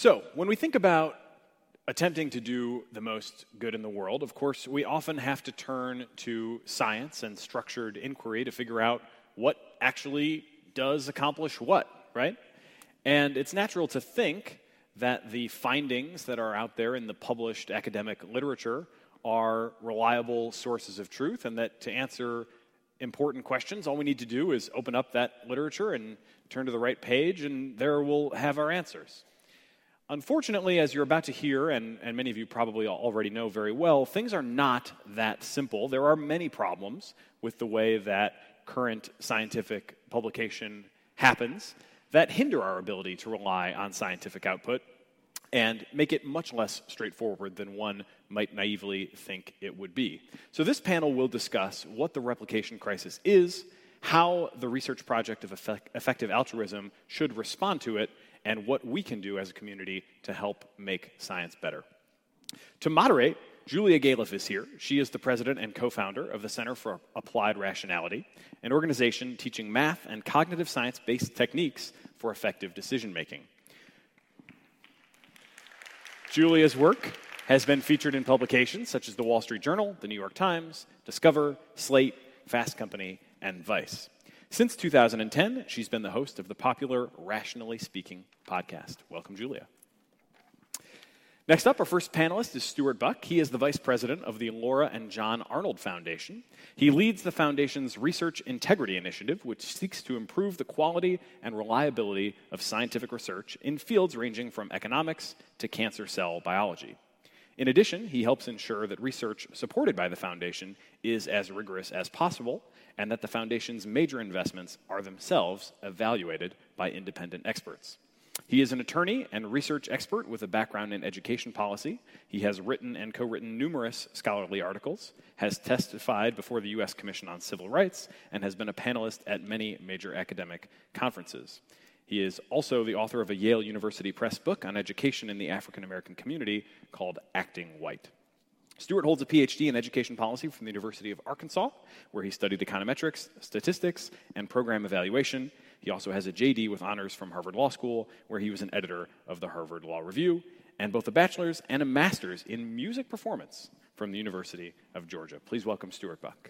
So, when we think about attempting to do the most good in the world, of course, we often have to turn to science and structured inquiry to figure out what actually does accomplish what, right? And it's natural to think that the findings that are out there in the published academic literature are reliable sources of truth, and that to answer important questions, all we need to do is open up that literature and turn to the right page, and there we'll have our answers. Unfortunately, as you're about to hear, and many of you probably already know very well, things are not that simple. There are many problems with the way that current scientific publication happens that hinder our ability to rely on scientific output and make it much less straightforward than one might naively think it would be. So this panel will discuss what the replication crisis is, how the research project of effective altruism should respond to it, and what we can do as a community to help make science better. To moderate, Julia Galef is here. She is the president and co-founder of the Center for Applied Rationality, an organization teaching math and cognitive science-based techniques for effective decision-making. Julia's work has been featured in publications such as the Wall Street Journal, the New York Times, Discover, Slate, Fast Company, and Vice. Since 2010, she's been the host of the popular Rationally Speaking podcast. Welcome, Julia. Next up, our first panelist is Stuart Buck. He is the vice president of the Laura and John Arnold Foundation. He leads the foundation's Research Integrity Initiative, which seeks to improve the quality and reliability of scientific research in fields ranging from economics to cancer cell biology. In addition, he helps ensure that research supported by the foundation is as rigorous as possible, and that the foundation's major investments are themselves evaluated by independent experts. He is an attorney and research expert with a background in education policy. He has written and co-written numerous scholarly articles, has testified before the U.S. Commission on Civil Rights, and has been a panelist at many major academic conferences. He is also the author of a Yale University Press book on education in the African American community called Acting White. Stuart holds a PhD in education policy from the University of Arkansas, where he studied econometrics, statistics, and program evaluation. He also has a JD with honors from Harvard Law School, where he was an editor of the Harvard Law Review, and both a bachelor's and a master's in music performance from the University of Georgia. Please welcome Stuart Buck.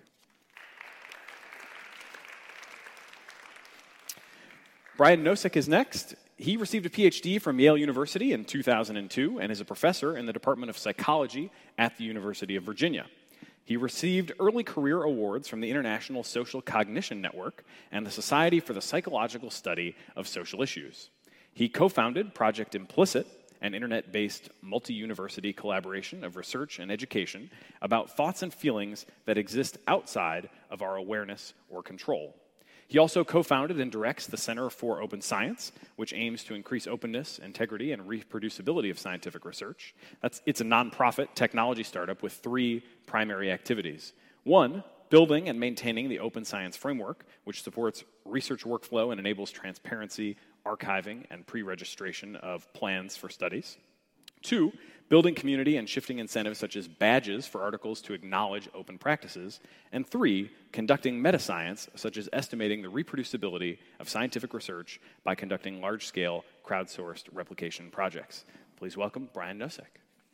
Brian Nosek is next. He received a PhD from Yale University in 2002 and is a professor in the Department of Psychology at the University of Virginia. He received early career awards from the International Social Cognition Network and the Society for the Psychological Study of Social Issues. He co-founded Project Implicit, an internet-based multi-university collaboration of research and education about thoughts and feelings that exist outside of our awareness or control. He also co-founded and directs the Center for Open Science, which aims to increase openness, integrity, and reproducibility of scientific research. It's a nonprofit technology startup with three primary activities. One, building and maintaining the open science framework, which supports research workflow and enables transparency, archiving, and pre-registration of plans for studies. Two, building community and shifting incentives such as badges for articles to acknowledge open practices. And three, conducting meta-science, such as estimating the reproducibility of scientific research by conducting large-scale, crowdsourced replication projects. Please welcome Brian Nosek.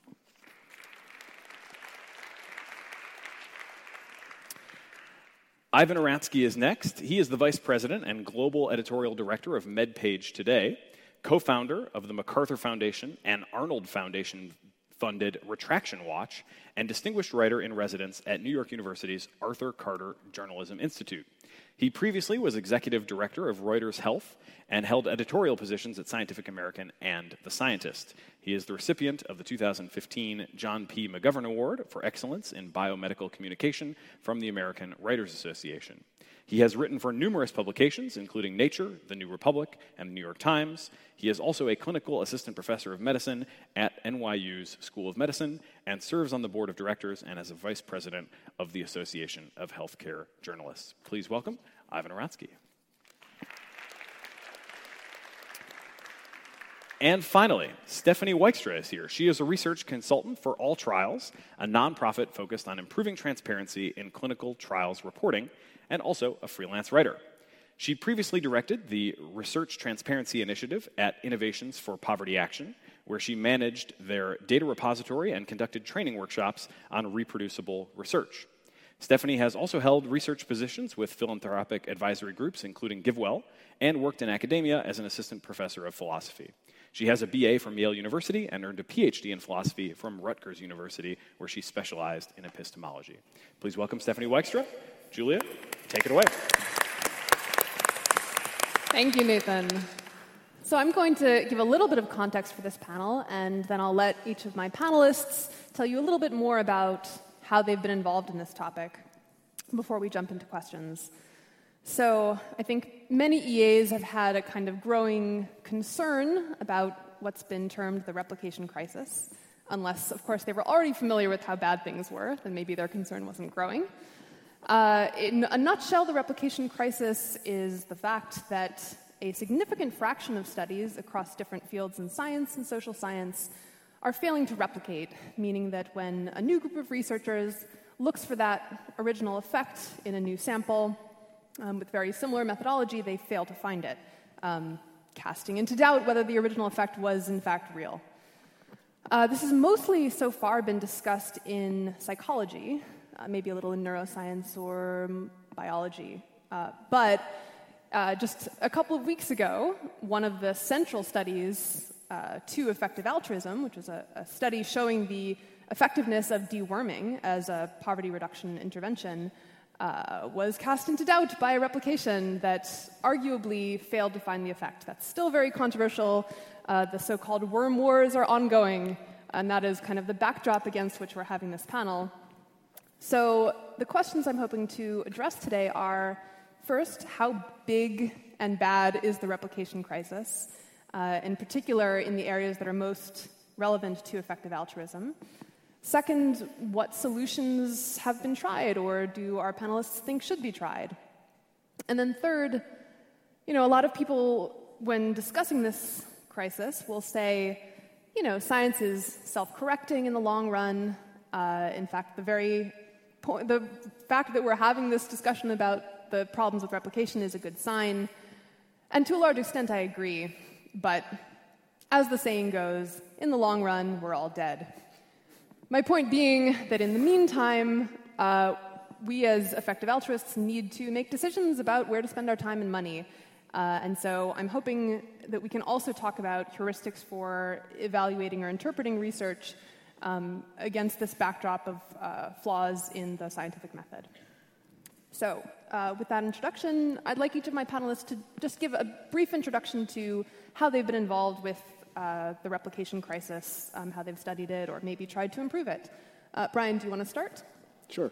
Ivan Oransky is next. He is the vice president and global editorial director of MedPage Today, co-founder of the MacArthur Foundation and Arnold Foundation-funded Retraction Watch, and distinguished writer in residence at New York University's Arthur Carter Journalism Institute. He previously was executive director of Reuters Health and held editorial positions at Scientific American and The Scientist. He is the recipient of the 2015 John P. McGovern Award for Excellence in Biomedical Communication from the American Writers Association. He has written for numerous publications, including Nature, The New Republic, and The New York Times. He is also a clinical assistant professor of medicine at NYU's School of Medicine and serves on the board of directors and as a vice president of the Association of Healthcare Journalists. Please welcome Ivan Oransky. And finally, Stephanie Wykstra is here. She is a research consultant for All Trials, a nonprofit focused on improving transparency in clinical trials reporting, and also a freelance writer. She previously directed the Research Transparency Initiative at Innovations for Poverty Action, where she managed their data repository and conducted training workshops on reproducible research. Stephanie has also held research positions with philanthropic advisory groups, including GiveWell, and worked in academia as an assistant professor of philosophy. She has a BA from Yale University and earned a PhD in philosophy from Rutgers University, where she specialized in epistemology. Please welcome Stephanie Wykstra. Julia, take it away. Thank you, Nathan. So I'm going to give a little bit of context for this panel, and then I'll let each of my panelists tell you a little bit more about how they've been involved in this topic before we jump into questions. So I think many EAs have had a kind of growing concern about what's been termed the replication crisis, unless, of course, they were already familiar with how bad things were, then maybe their concern wasn't growing. In a nutshell, the replication crisis is the fact that a significant fraction of studies across different fields in science and social science are failing to replicate, meaning that when a new group of researchers looks for that original effect in a new sample with very similar methodology, they fail to find it, casting into doubt whether the original effect was in fact real. This has mostly so far been discussed in psychology, maybe a little in neuroscience or biology, but just a couple of weeks ago, one of the central studies to effective altruism, which was a study showing the effectiveness of deworming as a poverty reduction intervention, was cast into doubt by a replication that arguably failed to find the effect. That's still very controversial. The so-called worm wars are ongoing, and that is kind of the backdrop against which we're having this panel. So the questions I'm hoping to address today are, first, how big and bad is the replication crisis? In particular in the areas that are most relevant to effective altruism. Second, what solutions have been tried or do our panelists think should be tried? And then third, a lot of people, when discussing this crisis, will say, science is self-correcting in the long run. In fact, the fact that we're having this discussion about the problems with replication is a good sign. And to a large extent, I agree. But as the saying goes, in the long run, we're all dead. My point being that in the meantime, we as effective altruists need to make decisions about where to spend our time and money. And so I'm hoping that we can also talk about heuristics for evaluating or interpreting research against this backdrop of flaws in the scientific method. So, with that introduction, I'd like each of my panelists to just give a brief introduction to how they've been involved with the replication crisis, how they've studied it, or maybe tried to improve it. Brian, do you want to start? Sure.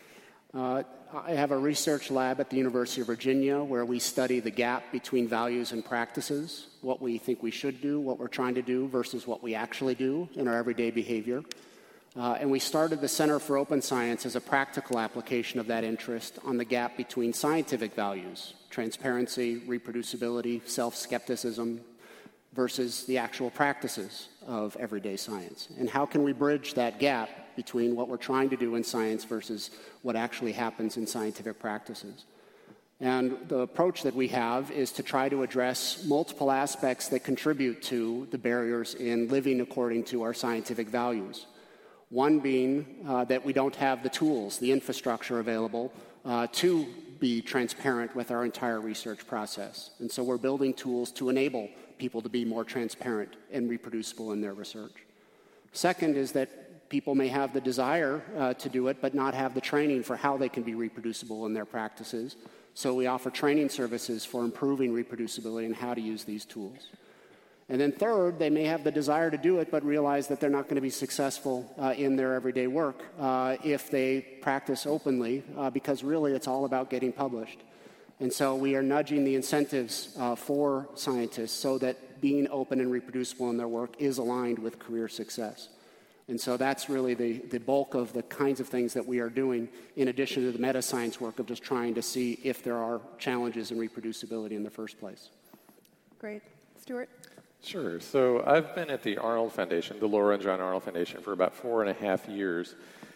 I have a research lab at the University of Virginia where we study the gap between values and practices, what we think we should do, what we're trying to do, versus what we actually do in our everyday behavior. And we started the Center for Open Science as a practical application of that interest on the gap between scientific values, transparency, reproducibility, self-skepticism, versus the actual practices of everyday science. And how can we bridge that gap between what we're trying to do in science versus what actually happens in scientific practices? And the approach that we have is to try to address multiple aspects that contribute to the barriers in living according to our scientific values. One being that we don't have the tools, the infrastructure available to be transparent with our entire research process. And so we're building tools to enable people to be more transparent and reproducible in their research. Second is that people may have the desire to do it, but not have the training for how they can be reproducible in their practices. So we offer training services for improving reproducibility and how to use these tools. And then third, they may have the desire to do it, but realize that they're not going to be successful in their everyday work if they practice openly, because really it's all about getting published. And so we are nudging the incentives for scientists so that being open and reproducible in their work is aligned with career success. And so that's really the bulk of the kinds of things that we are doing, in addition to the meta-science work of just trying to see if there are challenges in reproducibility in the first place. Great. Stuart? Sure. So I've been at the Arnold Foundation, the Laura and John Arnold Foundation, for about 4.5 years.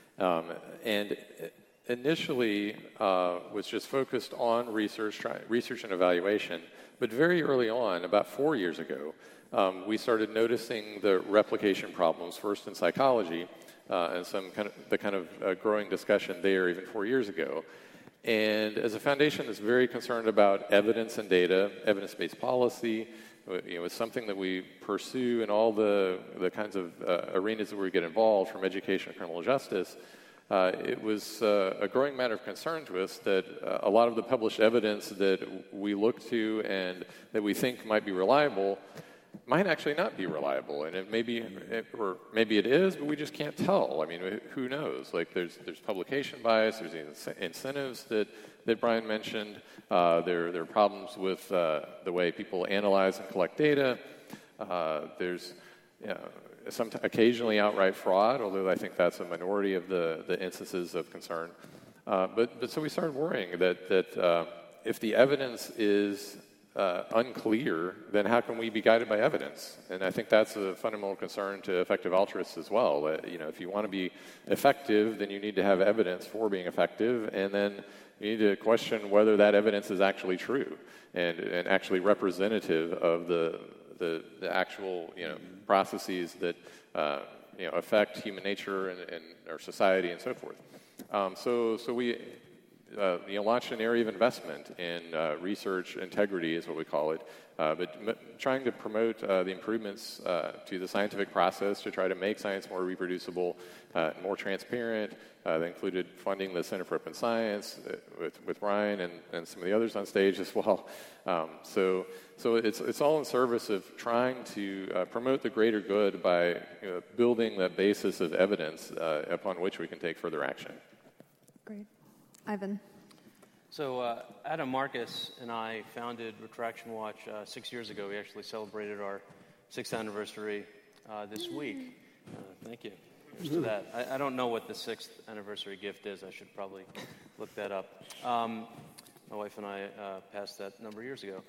And initially was just focused on research and evaluation. But very early on, about 4 years ago, we started noticing the replication problems, first in psychology, and the kind of growing discussion there even 4 years ago. And as a foundation that's very concerned about evidence and data, evidence-based policy, it's something that we pursue in all the kinds of arenas where we get involved, from education to criminal justice. It was a growing matter of concern to us that a lot of the published evidence that we look to and that we think might be reliable might actually not be reliable, and maybe it is, but we just can't tell. I mean, who knows? Like, there's publication bias, there's incentives that Brian mentioned. There are problems with the way people analyze and collect data. There's occasionally outright fraud, although I think that's a minority of the instances of concern. But so we started worrying that if the evidence is unclear, then how can we be guided by evidence? And I think that's a fundamental concern to effective altruists as well. If you want to be effective, then you need to have evidence for being effective, and then you need to question whether that evidence is actually true and actually representative of the actual processes that affect human nature and our society and so forth. So we launched an area of investment in research integrity, is what we call it, but trying to promote the improvements to the scientific process to try to make science more reproducible, more transparent. That included funding the Center for Open Science with Ryan and some of the others on stage as well. So it's all in service of trying to promote the greater good by building that basis of evidence upon which we can take further action. Great. Ivan. So Adam Marcus and I founded Retraction Watch 6 years ago. We actually celebrated our 6th anniversary this week. Thank you. Here's to that. I don't know what the 6th anniversary gift is. I should probably look that up. My wife and I passed that number years ago.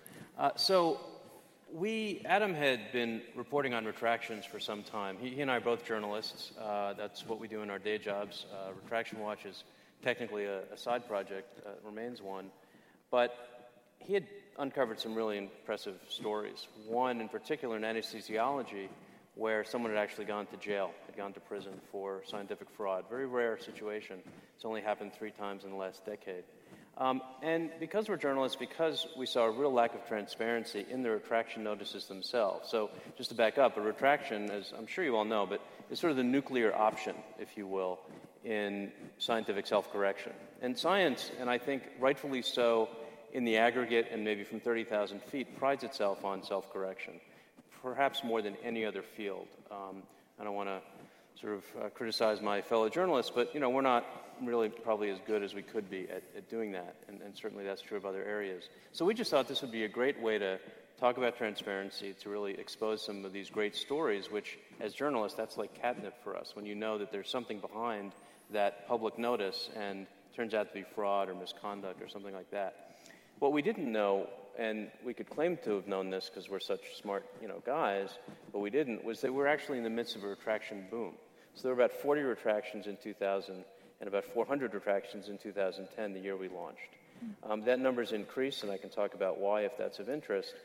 Adam had been reporting on retractions for some time. He and I are both journalists. That's what we do in our day jobs. Retraction Watch is technically a side project, remains one. But he had uncovered some really impressive stories. One in particular in anesthesiology, where someone had actually gone to jail, had gone to prison for scientific fraud. Very rare situation. It's only happened 3 times in the last decade. And because we're journalists, because we saw a real lack of transparency in the retraction notices themselves. So just to back up, a retraction, as I'm sure you all know, but is sort of the nuclear option, if you will, in scientific self-correction. And science, and I think rightfully so in the aggregate and maybe from 30,000 feet, prides itself on self-correction, perhaps more than any other field. I don't want to sort of criticize my fellow journalists, but we're not really probably as good as we could be at doing that, and certainly that's true of other areas. So we just thought this would be a great way to talk about transparency, to really expose some of these great stories, which as journalists, that's like catnip for us, when you know that there's something behind that public notice and turns out to be fraud or misconduct or something like that. What we didn't know, and we could claim to have known this because we're such smart, guys, but we didn't, was that we're actually in the midst of a retraction boom. So there were about 40 retractions in 2000 and about 400 retractions in 2010, the year we launched. That number's increased, and I can talk about why if that's of interest.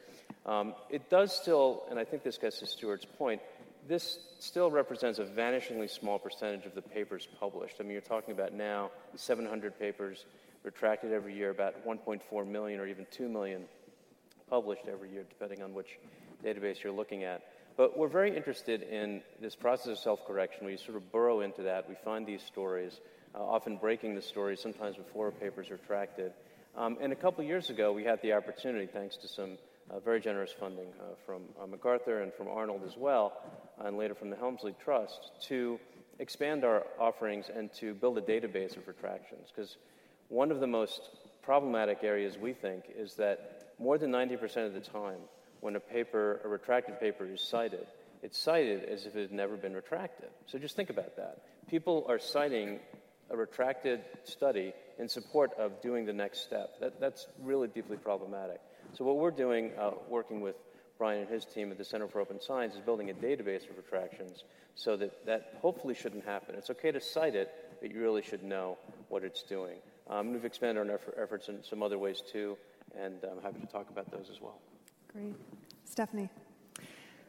It does still, and I think this gets to Stuart's point, this still represents a vanishingly small percentage of the papers published. I mean, you're talking about now 700 papers retracted every year, about 1.4 million or even 2 million published every year, depending on which database you're looking at. But we're very interested in this process of self-correction. We sort of burrow into that. We find these stories, often breaking the stories, sometimes before a paper's retracted. And a couple years ago, we had the opportunity, thanks to some very generous funding from MacArthur and from Arnold as well, and later from the Helmsley Trust, to expand our offerings and to build a database of retractions. Because one of the most problematic areas, we think, is that more than 90% of the time, when a retracted paper is cited, it's cited as if it had never been retracted. So just think about that. People are citing a retracted study in support of doing the next step. That's really deeply problematic. So what we're doing, working with Brian and his team at the Center for Open Science, is building a database of retractions so that hopefully shouldn't happen. It's okay to cite it, but you really should know what it's doing. We've expanded our efforts in some other ways too, and I'm happy to talk about those as well. Great. Stephanie.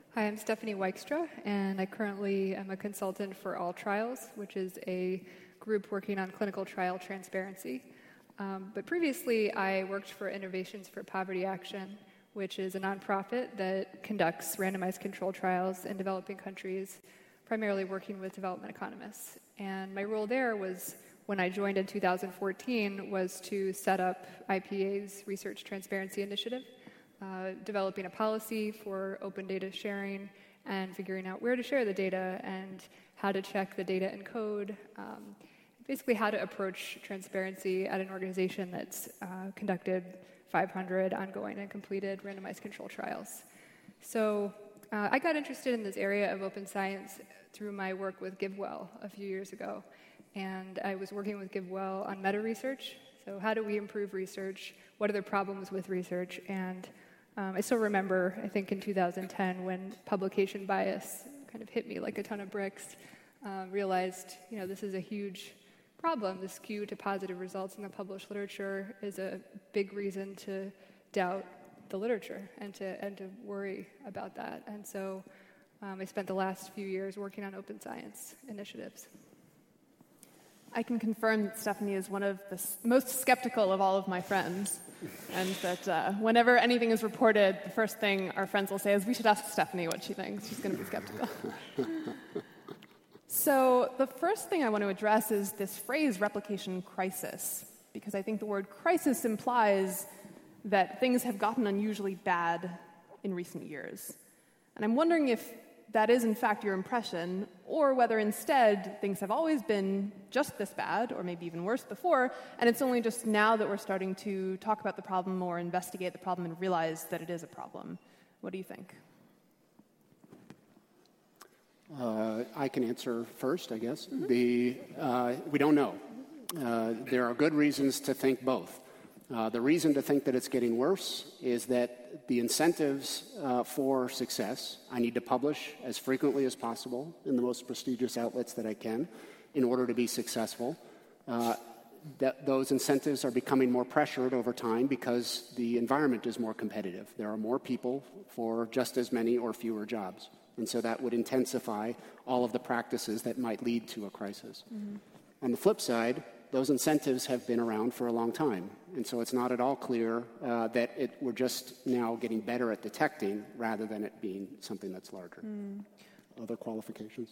Hi, I'm Stephanie Weikstra, and I currently am a consultant for All Trials, which is a group working on clinical trial transparency. But previously, I worked for Innovations for Poverty Action, which is a nonprofit that conducts randomized control trials in developing countries, primarily working with development economists. And my role there was, when I joined in 2014, was to set up IPA's Research Transparency Initiative, developing a policy for open data sharing and figuring out where to share the data and how to check the data in code, basically how to approach transparency at an organization that's conducted 500 ongoing and completed randomized control trials. So I got interested in this area of open science through my work with GiveWell a few years ago. And I was working with GiveWell on meta-research. So how do we improve research? What are the problems with research? And I still remember, I think in 2010, when publication bias kind of hit me like a ton of bricks, realized, this is a huge problem. The skew to positive results in the published literature is a big reason to doubt the literature and to worry about that. And so I spent the last few years working on open science initiatives. I can confirm that Stephanie is one of the most skeptical of all of my friends, and that whenever anything is reported, the first thing our friends will say is, we should ask Stephanie what she thinks. She's going to be skeptical. So the first thing I want to address is this phrase, replication crisis, because I think the word crisis implies that things have gotten unusually bad in recent years. And I'm wondering if that is in fact your impression, or whether instead things have always been just this bad, or maybe even worse before, and it's only just now that we're starting to talk about the problem or investigate the problem and realize that it is a problem. What do you think? I can answer first, I guess. We don't know. There are good reasons to think both. The reason to think that it's getting worse is that the incentives for success, I need to publish as frequently as possible in the most prestigious outlets that I can in order to be successful. That those incentives are becoming more pressured over time because the environment is more competitive. There are more people for just as many or fewer jobs. And so that would intensify all of the practices that might lead to a crisis. On the flip side, those incentives have been around for a long time. And so it's not at all clear that we're just now getting better at detecting rather than it being something that's larger. Other qualifications?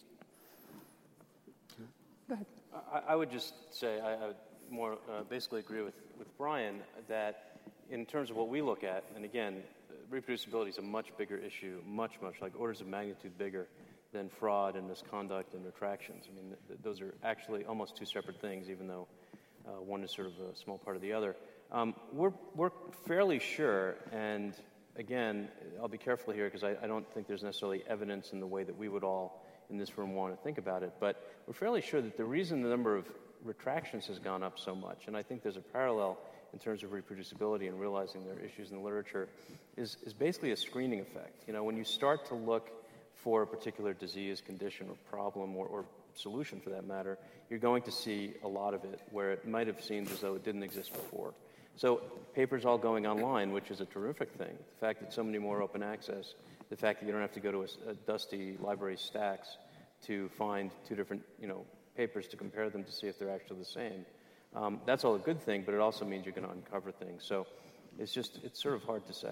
Go ahead. I would just say I would more basically agree with Brian that in terms of what we look at, and again, reproducibility is a much bigger issue, much like orders of magnitude bigger than fraud and misconduct and retractions. I mean, those are actually almost two separate things, even though one is sort of a small part of the other. We're fairly sure, and again, I'll be careful here because I don't think there's necessarily evidence in the way that we would all in this room want to think about it, but we're fairly sure that the reason the number of retractions has gone up so much, and I think there's a parallel in terms of reproducibility and realizing there are issues in the literature, is basically a screening effect. When you start to look for a particular disease, condition, or problem, or solution for that matter, you're going to see a lot of it where it might have seemed as though it didn't exist before. So papers all going online, which is a terrific thing. The fact that so many more open access, the fact that you don't have to go to a dusty library stacks to find two different papers to compare them to see if they're actually the same. That's all a good thing, but it also means you're going to uncover things. So it's sort of hard to say.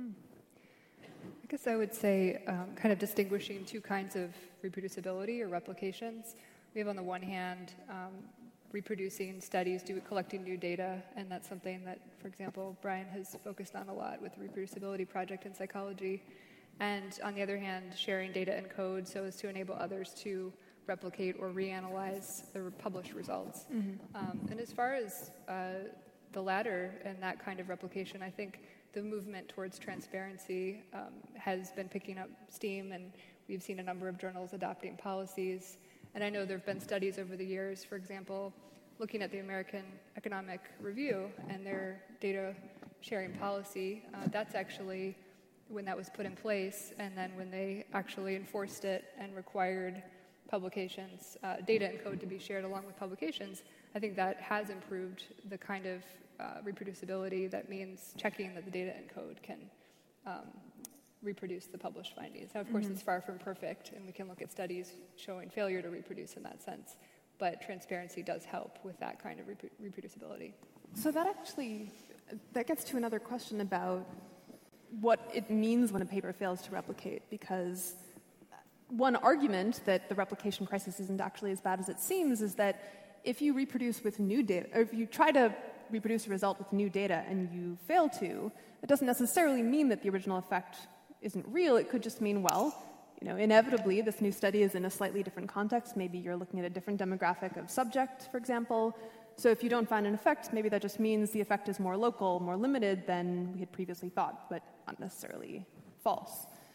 I guess I would say kind of distinguishing two kinds of reproducibility or replications. We have on the one hand reproducing studies, collecting new data, and that's something that, for example, Brian has focused on a lot with the Reproducibility Project in psychology. And on the other hand, sharing data and code so as to enable others to replicate or reanalyze the published results. And as far as the latter and that kind of replication, I think the movement towards transparency has been picking up steam, and we've seen a number of journals adopting policies. And I know there have been studies over the years, for example, looking at the American Economic Review and their data sharing policy. That's actually when that was put in place, and then when they actually enforced it and required publications, data and code to be shared along with publications, I think that has improved the kind of reproducibility that means checking that the data and code can reproduce the published findings. Now, of course, it's far from perfect, and we can look at studies showing failure to reproduce in that sense, but transparency does help with that kind of reproducibility. So that gets to another question about what it means when a paper fails to replicate, because one argument that the replication crisis isn't actually as bad as it seems is that if you reproduce with new data, or if you try to reproduce a result with new data and you fail to, it doesn't necessarily mean that the original effect isn't real. It could just mean, well, inevitably this new study is in a slightly different context. Maybe you're looking at a different demographic of subject, for example. So if you don't find an effect, maybe that just means the effect is more local, more limited than we had previously thought, but not necessarily false.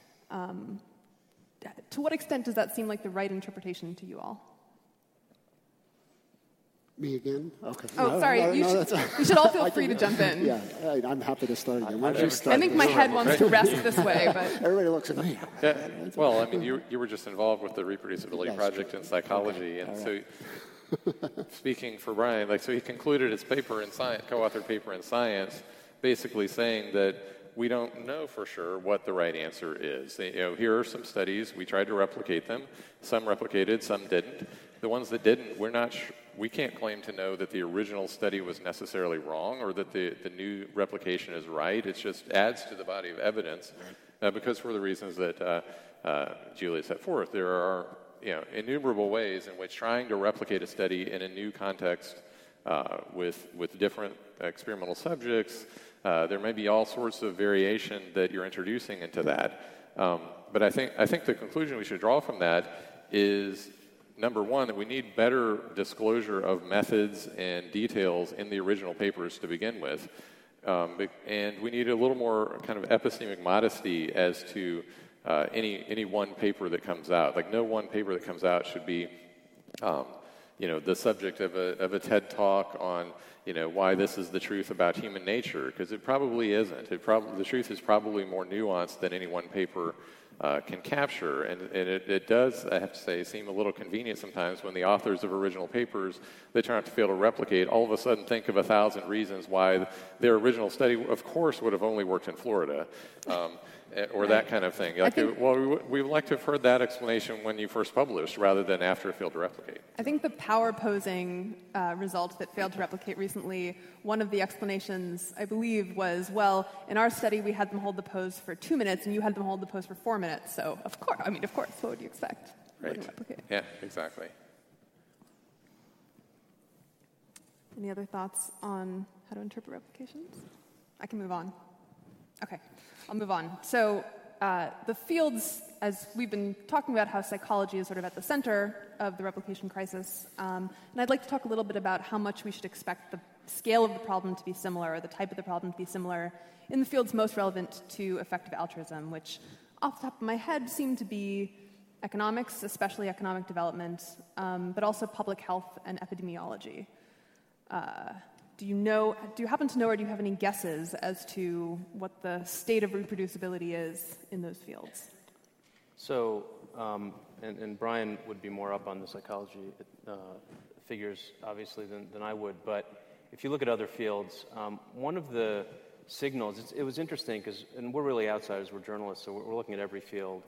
To what extent does that seem like the right interpretation to you all? Me again? Okay. Oh, sorry. You should all feel free to jump in. Yeah, I'm happy to start again. Why don't you start? I think my head wants to rest this way, but Everybody looks at me. Yeah, well, I mean, you were just involved with the reproducibility That's project true. in psychology, and so speaking for Brian, so he concluded his paper in Science, co-authored paper in Science, basically saying that we don't know for sure what the right answer is. Here are some studies. We tried to replicate them. Some replicated, some didn't. The ones that didn't, we can't claim to know that the original study was necessarily wrong or that the new replication is right. It just adds to the body of evidence because for the reasons that Julia set forth, there are innumerable ways in which trying to replicate a study in a new context with different experimental subjects, there may be all sorts of variation that you're introducing into that. But I think the conclusion we should draw from that is, number one, that we need better disclosure of methods and details in the original papers to begin with. And we need a little more kind of epistemic modesty as to any one paper that comes out. Like, no one paper that comes out should be, the subject of a TED Talk on, why this is the truth about human nature, because it probably isn't. The truth is probably more nuanced than any one paper can capture, and it does, I have to say, seem a little convenient sometimes when the authors of original papers they turn out to fail to replicate, all of a sudden think of 1,000 reasons why their original study, of course, would have only worked in Florida, or that kind of thing. We would like to have heard that explanation when you first published, rather than after it failed to replicate. I think the power posing result that failed to replicate recently, one of the explanations, I believe, was, well, in our study we had them hold the pose for 2 minutes and you had them hold the pose for 4 minutes. So, of course, what would you expect? Right. Wouldn't replicate. Yeah, exactly. Any other thoughts on how to interpret replications? I can move on. Okay, I'll move on. So the fields, as we've been talking about how psychology is sort of at the center of the replication crisis, and I'd like to talk a little bit about how much we should expect the scale of the problem to be similar, or the type of the problem to be similar, in the fields most relevant to effective altruism, which off the top of my head seem to be economics, especially economic development, but also public health and epidemiology. Do you happen to know, or do you have any guesses as to what the state of reproducibility is in those fields? So, and Brian would be more up on the psychology figures, obviously, than I would. But if you look at other fields, one of the signals, it was interesting and we're really outsiders, we're journalists, so we're looking at every field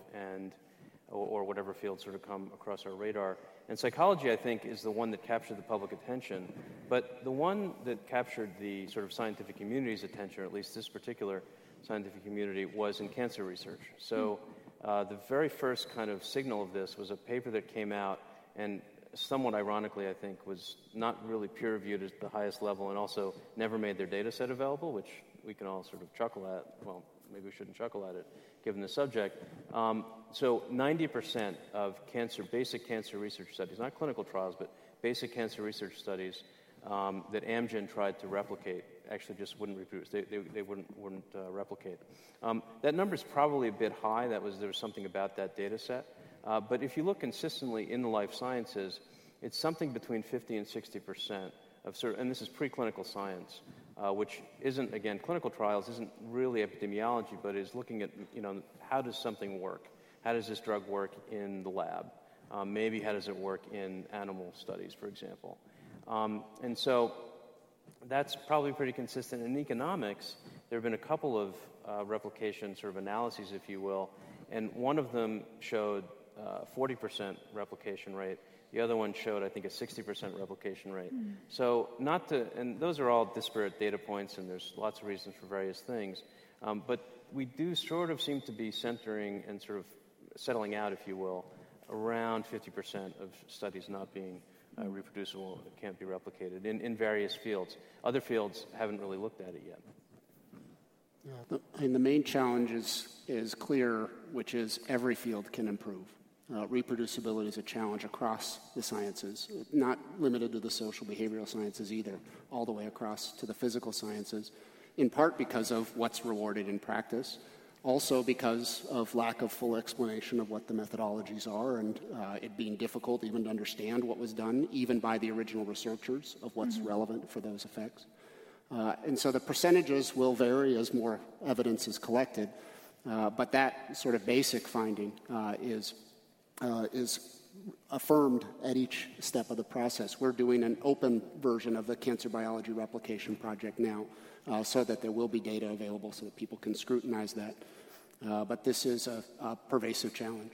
or whatever field sort of come across our radar. And psychology, I think, is the one that captured the public attention. But the one that captured the sort of scientific community's attention, or at least this particular scientific community, was in cancer research. So the very first kind of signal of this was a paper that came out, and somewhat ironically, I think, was not really peer-reviewed at the highest level, and also never made their data set available, which we can all sort of chuckle at. Well, maybe we shouldn't chuckle at it, given the subject. So 90% of basic cancer research studies, not clinical trials, but basic cancer research studies that Amgen tried to replicate actually just wouldn't reproduce. They wouldn't replicate. That number is probably a bit high. There was something about that data set. But if you look consistently in the life sciences, it's something between 50 and 60% and this is preclinical science, which isn't, again, clinical trials isn't really epidemiology, but is looking at, how does something work? How does this drug work in the lab? Maybe how does it work in animal studies, for example? And so that's probably pretty consistent. In economics, there have been a couple of replication sort of analyses, if you will, and one of them showed 40% replication rate. The other one showed, I think, a 60% replication rate. So and those are all disparate data points, and there's lots of reasons for various things. But we do sort of seem to be centering and sort of settling out, if you will, around 50% of studies not being reproducible, can't be replicated in various fields. Other fields haven't really looked at it yet. Yeah, the main challenge is clear, which is every field can improve. Reproducibility is a challenge across the sciences, not limited to the social behavioral sciences either, all the way across to the physical sciences, in part because of what's rewarded in practice, also because of lack of full explanation of what the methodologies are and it being difficult even to understand what was done, even by the original researchers, of what's relevant for those effects. And so the percentages will vary as more evidence is collected, but that sort of basic finding is affirmed at each step of the process. We're doing an open version of the Cancer Biology Replication Project now, so that there will be data available so that people can scrutinize that. But this is a pervasive challenge.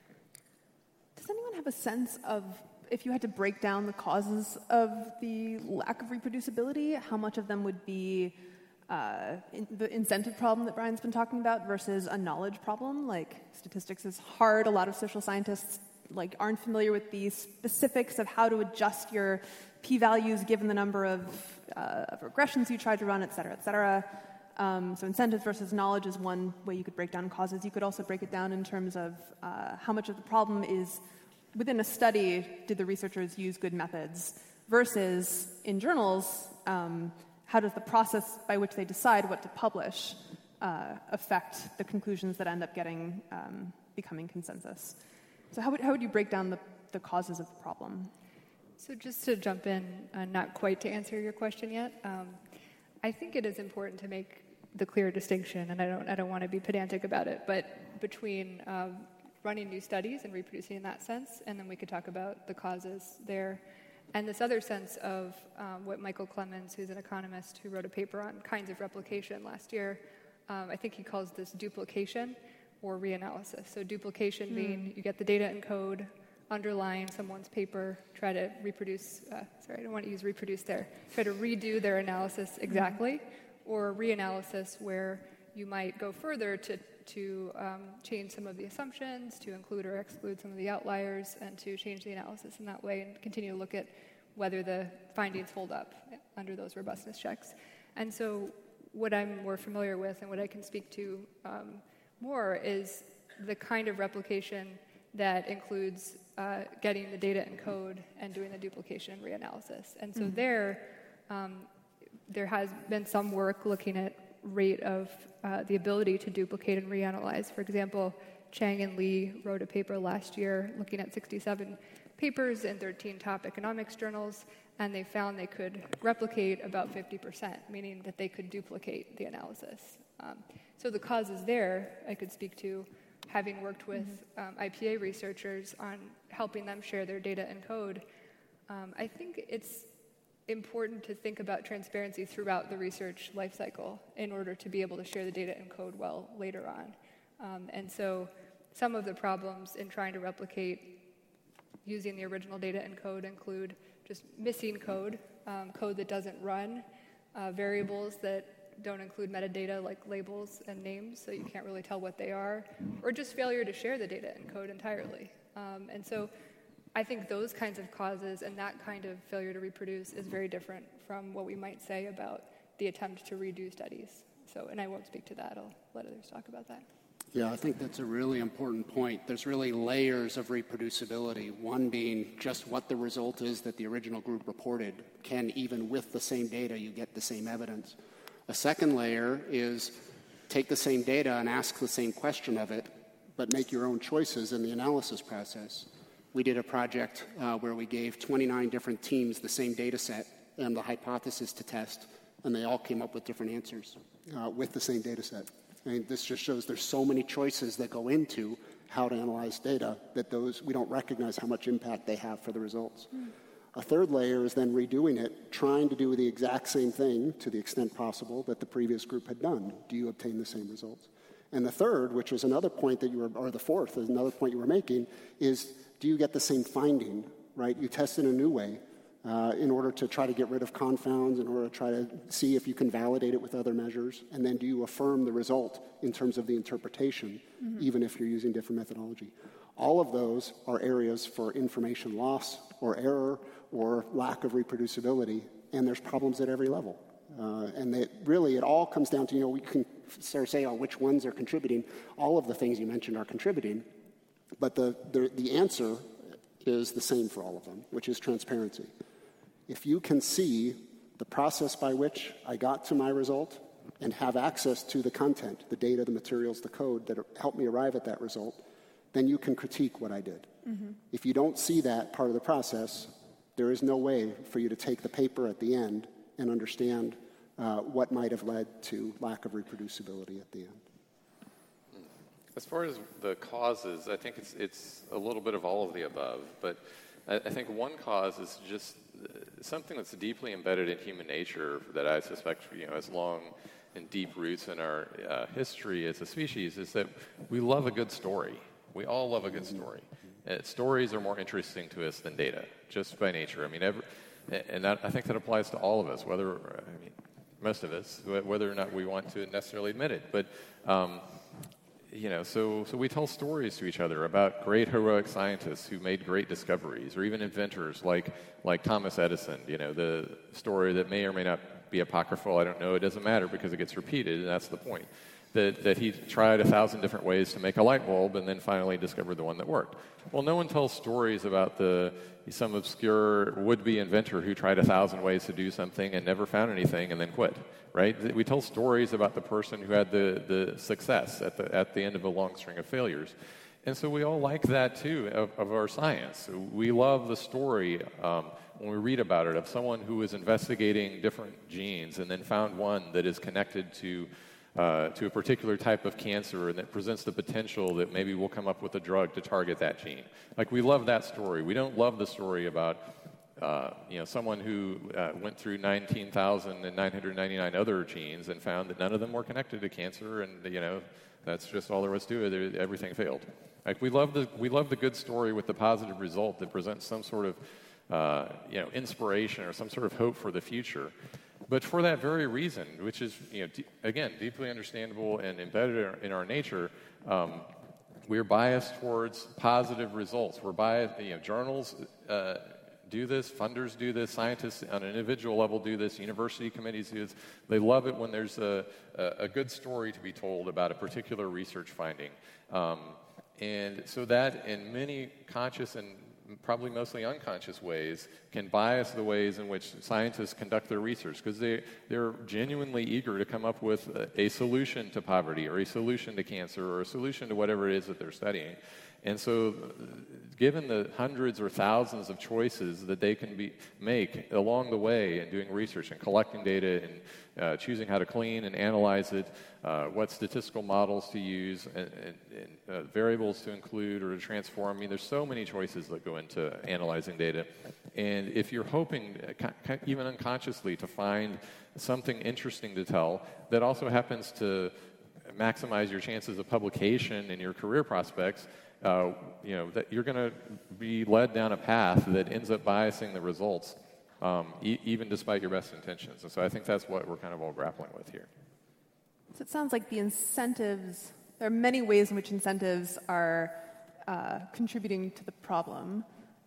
Does anyone have a sense of, if you had to break down the causes of the lack of reproducibility, how much of them would be the incentive problem that Brian's been talking about versus a knowledge problem? Like, statistics is hard. A lot of social scientists aren't familiar with the specifics of how to adjust your p-values given the number of regressions you try to run, et cetera, et cetera. So incentives versus knowledge is one way you could break down causes. You could also break it down in terms of how much of the problem is within a study, did the researchers use good methods, versus in journals, how does the process by which they decide what to publish affect the conclusions that end up becoming consensus? So how would you break down the causes of the problem? So just to jump in, not quite to answer your question yet, I think it is important to make the clear distinction, and I don't want to be pedantic about it, but between running new studies and reproducing in that sense, and then we could talk about the causes there. And this other sense of what Michael Clemens, who's an economist who wrote a paper on kinds of replication last year, I think he calls this duplication or reanalysis. So duplication being you get the data in code, underline someone's paper, try to reproduce, sorry, I don't want to use reproduce there, try to redo their analysis exactly, or reanalysis where you might go further to change some of the assumptions, to include or exclude some of the outliers, and to change the analysis in that way and continue to look at whether the findings hold up under those robustness checks. And so what I'm more familiar with and what I can speak to more is the kind of replication that includes getting the data in code and doing the duplication and reanalysis. And so there has been some work looking at rate of the ability to duplicate and reanalyze. For example, Chang and Lee wrote a paper last year looking at 67 papers in 13 top economics journals, and they found they could replicate about 50%, meaning that they could duplicate the analysis. So the causes there, I could speak to having worked with IPA researchers on helping them share their data and code. I think it's important to think about transparency throughout the research lifecycle in order to be able to share the data and code well later on. And so some of the problems in trying to replicate using the original data and code include just missing code, code that doesn't run, variables that don't include metadata like labels and names, so you can't really tell what they are, or just failure to share the data and code entirely. And so I think those kinds of causes and that kind of failure to reproduce is very different from what we might say about the attempt to redo studies. So, and I won't speak to that. I'll let others talk about that. Yeah, I think that's a really important point. There's really layers of reproducibility, one being just what the result is that the original group reported. Can, even with the same data, you get the same evidence? A second layer is take the same data and ask the same question of it, but make your own choices in the analysis process. We did a project where we gave 29 different teams the same data set and the hypothesis to test, and they all came up with different answers with the same data set. I mean, this just shows there's so many choices that go into how to analyze data that those we don't recognize how much impact they have for the results. A third layer is then redoing it, trying to do the exact same thing to the extent possible that the previous group had done. Do you obtain the same results? And the third, which was another point that you were, or the fourth is another point you were making, is do you get the same finding, right? You test in a new way in order to try to get rid of confounds, in order to try to see if you can validate it with other measures, and then do you affirm the result in terms of the interpretation, even if you're using different methodology. All of those are areas for information loss or error or lack of reproducibility, and there's problems at every level. And it all comes down to, we can sort of say, which ones are contributing. All of the things you mentioned are contributing, but the answer is the same for all of them, which is transparency. If you can see the process by which I got to my result and have access to the content, the data, the materials, the code that helped me arrive at that result, then you can critique what I did. If you don't see that part of the process, there is no way for you to take the paper at the end and understand what might have led to lack of reproducibility at the end. As far as the causes, I think it's a little bit of all of the above, but I think one cause is just something that's deeply embedded in human nature that I suspect has long and deep roots in our history as a species, is that we love a good story. We all love a good story. Stories are more interesting to us than data, just by nature. I think that applies to all of us, most of us, whether or not we want to necessarily admit it. But so we tell stories to each other about great heroic scientists who made great discoveries, or even inventors like Thomas Edison. The story that may or may not be apocryphal, I don't know. It doesn't matter because it gets repeated, and that's the point. That he tried 1,000 different ways to make a light bulb and then finally discovered the one that worked. Well, no one tells stories about some obscure would-be inventor who tried 1,000 ways to do something and never found anything and then quit, right? We tell stories about the person who had the success at the end of a long string of failures. And so we all like that, too, of our science. We love the story when we read about it of someone who was investigating different genes and then found one that is connected to a particular type of cancer and that presents the potential that maybe we'll come up with a drug to target that gene. We love that story. We don't love the story about someone who went through 19,999 other genes and found that none of them were connected to cancer, and that's just all there was to it. Everything failed. We love the good story with the positive result that presents some sort of inspiration or some sort of hope for the future. But for that very reason, which is, again, deeply understandable and embedded in our nature, we're biased towards positive results. We're biased, journals do this, funders do this, scientists on an individual level do this, university committees do this. They love it when there's a good story to be told about a particular research finding. And so that, in many conscious and probably mostly unconscious ways, can bias the ways in which scientists conduct their research, because they're genuinely eager to come up with a solution to poverty or a solution to cancer or a solution to whatever it is that they're studying. And so given the hundreds or thousands of choices that they can make along the way in doing research and collecting data and choosing how to clean and analyze it, what statistical models to use and variables to include or to transform. There's so many choices that go into analyzing data. And if you're hoping, even unconsciously, to find something interesting to tell that also happens to maximize your chances of publication and your career prospects, that you're going to be led down a path that ends up biasing the results, even despite your best intentions. And so I think that's what we're kind of all grappling with here. So it sounds like the incentives, there are many ways in which incentives are contributing to the problem.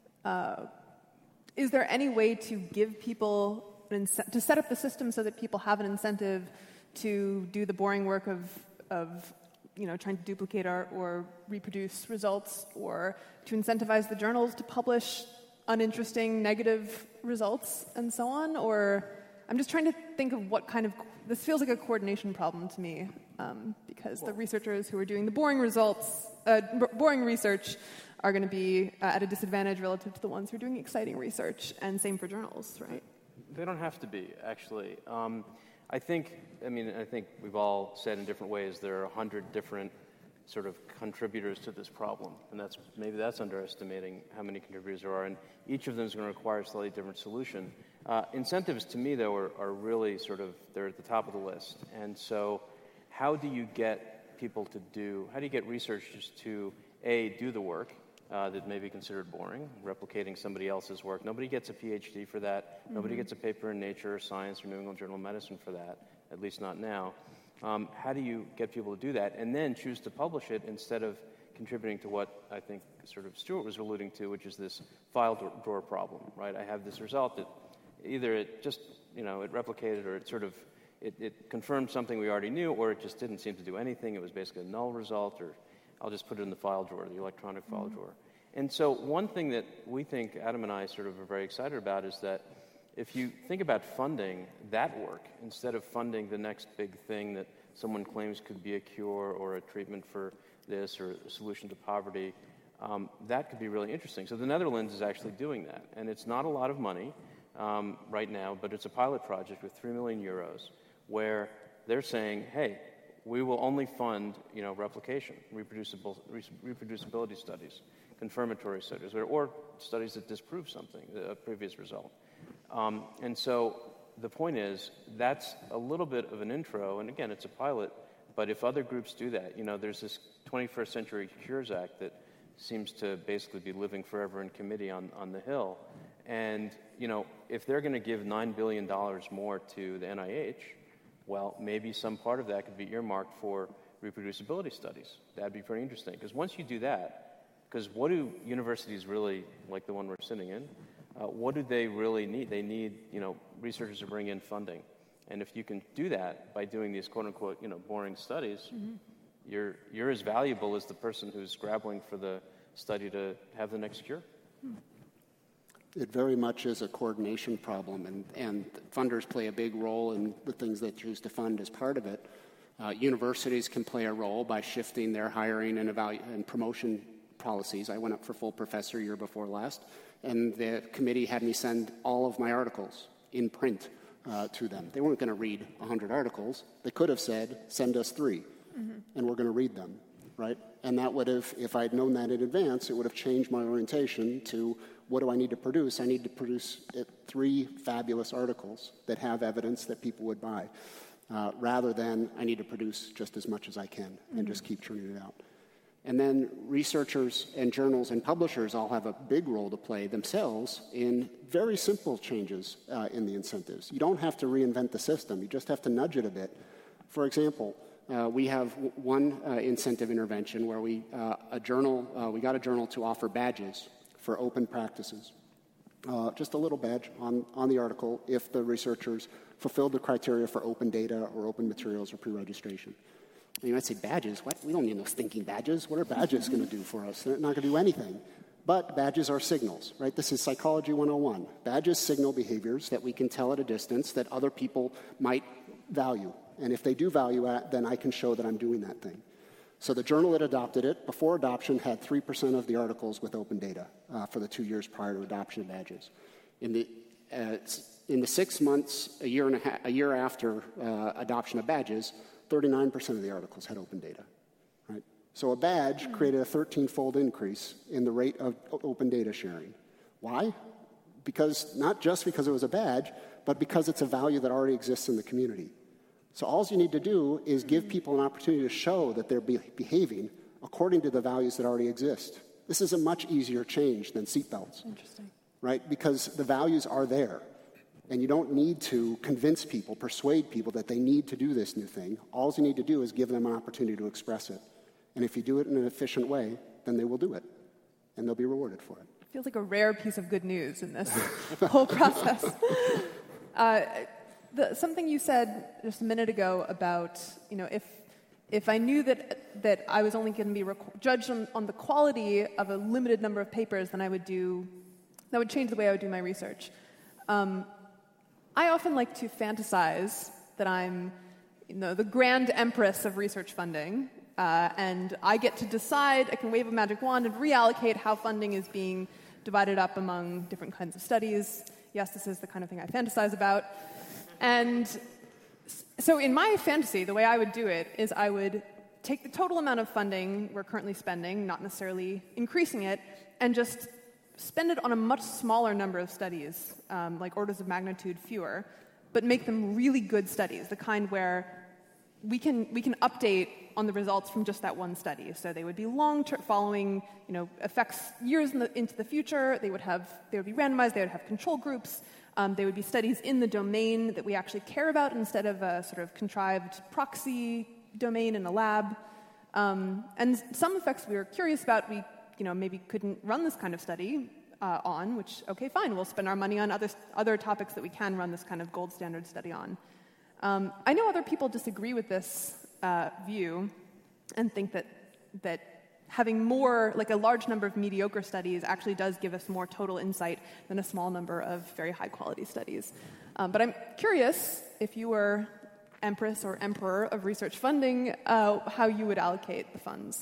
Is there any way to give people, to set up the system so that people have an incentive to do the boring work of trying to duplicate or reproduce results, or to incentivize the journals to publish uninteresting, negative results, and so on? Or I'm just trying to think of what kind of... This feels like a coordination problem to me, because the researchers who are doing the boring research are going to be at a disadvantage relative to the ones who are doing exciting research, and same for journals, right? They don't have to be, actually. I think we've all said in different ways there are 100 different sort of contributors to this problem, and maybe that's underestimating how many contributors there are, and each of them is going to require a slightly different solution. Incentives, to me, though, are really they're at the top of the list. And so how do you get researchers to, A, do the work that may be considered boring, replicating somebody else's work? Nobody gets a PhD for that. Mm-hmm. Nobody gets a paper in Nature or Science or New England Journal of Medicine for that, at least not now. How do you get people to do that and then choose to publish it instead of contributing to what I think sort of Stuart was alluding to, which is this file drawer problem, right? I have this result that either it just, it replicated, or it confirmed something we already knew, or it just didn't seem to do anything. It was basically a null result, or I'll just put it in the file drawer, the electronic file drawer. And so one thing that we think, Adam and I sort of are very excited about, is that if you think about funding that work, instead of funding the next big thing that someone claims could be a cure or a treatment for this or a solution to poverty, that could be really interesting. So the Netherlands is actually doing that. And it's not a lot of money right now, but it's a pilot project with 3 million euros where they're saying, hey, we will only fund replication, reproducibility studies, confirmatory studies, or studies that disprove something, a previous result. And so the point is, that's a little bit of an intro, and again, it's a pilot, but if other groups do that, there's this 21st Century Cures Act that seems to basically be living forever in committee on the Hill, and, if they're going to give $9 billion more to the NIH, well, maybe some part of that could be earmarked for reproducibility studies. That'd be pretty interesting, because once you do that, because what do universities really, like the one we're sitting in, what do they really need? They need, researchers to bring in funding. And if you can do that by doing these quote-unquote, boring studies, mm-hmm. you're as valuable as the person who's scrabbling for the study to have the next cure. It very much is a coordination problem, and funders play a big role in the things they choose to fund as part of it. Universities can play a role by shifting their hiring and promotion policies. I went up for full professor year before last, and the committee had me send all of my articles in print to them. They weren't going to read 100 articles. They could have said, send us 3, mm-hmm. and we're going to read them, right? And that would have, if I'd known that in advance, it would have changed my orientation to, what do I need to produce? I need to produce 3 fabulous articles that have evidence that people would buy, rather than I need to produce just as much as I can mm-hmm. and just keep churning it out. And then researchers and journals and publishers all have a big role to play themselves in very simple changes in the incentives. You don't have to reinvent the system. You just have to nudge it a bit. For example, we have one incentive intervention where we got a journal to offer badges for open practices. Just a little badge on the article if the researchers fulfilled the criteria for open data or open materials or pre-registration. And you might say, badges? What? We don't need no stinking badges. What are badges going to do for us? They're not going to do anything. But badges are signals, right? This is Psychology 101. Badges signal behaviors that we can tell at a distance that other people might value. And if they do value it, then I can show that I'm doing that thing. So the journal that adopted it, before adoption, had 3% of the articles with open data for the 2 years prior to adoption of badges. In the 6 months, a year after adoption of badges, 39% of the articles had open data, right? So a badge created a 13-fold increase in the rate of open data sharing. Why? Not just because it was a badge, but because it's a value that already exists in the community. So all you need to do is give people an opportunity to show that they're behaving according to the values that already exist. This is a much easier change than seatbelts. Interesting. Right? Because the values are there. And you don't need to convince people, persuade people that they need to do this new thing. All you need to do is give them an opportunity to express it. And if you do it in an efficient way, then they will do it. And they'll be rewarded for it. Feels like a rare piece of good news in this whole process. Something you said just a minute ago about, if I knew that I was only going to be judged on the quality of a limited number of papers, then that would change the way I would do my research. I often like to fantasize that I'm, the grand empress of research funding, and I get to decide, I can wave a magic wand and reallocate how funding is being divided up among different kinds of studies. Yes, this is the kind of thing I fantasize about. And so in my fantasy, the way I would do it is I would take the total amount of funding we're currently spending, not necessarily increasing it, and just spend it on a much smaller number of studies, like orders of magnitude fewer, but make them really good studies, the kind where we can update on the results from just that one study. So they would be long-term, following effects years into the future. They would be randomized. They would have control groups. They would be studies in the domain that we actually care about instead of a sort of contrived proxy domain in a lab. And some effects we were curious about, we maybe couldn't run this kind of study on, which, okay, fine, we'll spend our money on other topics that we can run this kind of gold standard study on. I know other people disagree with this view and think that having more, like a large number of mediocre studies actually does give us more total insight than a small number of very high-quality studies. But I'm curious, if you were Empress or Emperor of research funding, how you would allocate the funds.